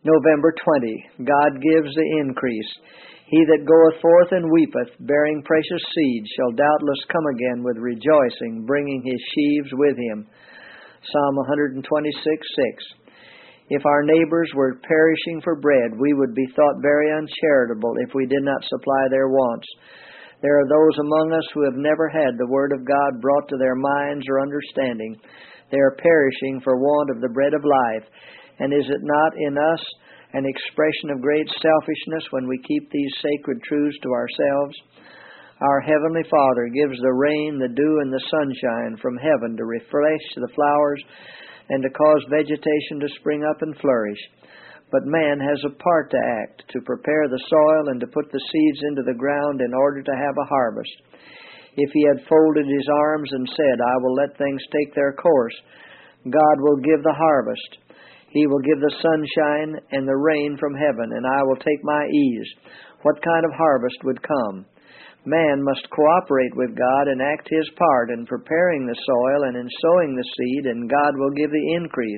November 20. God gives the increase. He that goeth forth and weepeth, bearing precious seed, shall doubtless come again with rejoicing, bringing his sheaves with him. Psalm 126:6. If our neighbors were perishing for bread, we would be thought very uncharitable if we did not supply their wants. There are those among us who have never had the Word of God brought to their minds or understanding. They are perishing for want of the bread of life. And is it not in us an expression of great selfishness when we keep these sacred truths to ourselves? Our Heavenly Father gives the rain, the dew, and the sunshine from heaven to refresh the flowers and to cause vegetation to spring up and flourish. But man has a part to act, to prepare the soil and to put the seeds into the ground in order to have a harvest. If he had folded his arms and said, "I will let things take their course," God will give the harvest. He will give the sunshine and the rain from heaven, and I will take my ease. What kind of harvest would come? Man must cooperate with God and act his part in preparing the soil and in sowing the seed, and God will give the increase.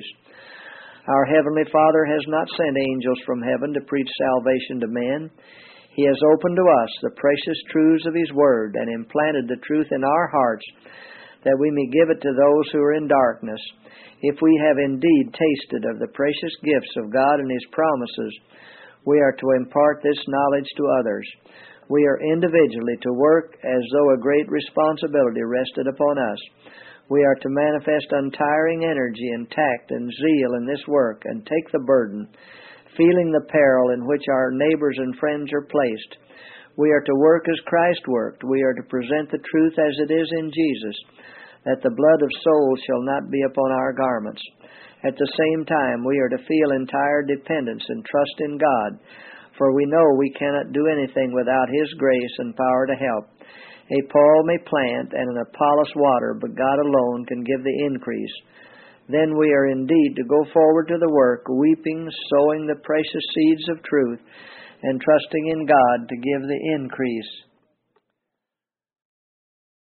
Our Heavenly Father has not sent angels from heaven to preach salvation to men. He has opened to us the precious truths of His Word and implanted the truth in our hearts that we may give it to those who are in darkness. If we have indeed tasted of the precious gifts of God and His promises, we are to impart this knowledge to others. We are individually to work as though a great responsibility rested upon us. We are to manifest untiring energy and tact and zeal in this work and take the burden, feeling the peril in which our neighbors and friends are placed. We are to work as Christ worked. We are to present the truth as it is in Jesus, that the blood of souls shall not be upon our garments. At the same time, we are to feel entire dependence and trust in God, for we know we cannot do anything without His grace and power to help. A Paul may plant and an Apollos water, but God alone can give the increase. Then we are indeed to go forward to the work, weeping, sowing the precious seeds of truth, and trusting in God to give the increase.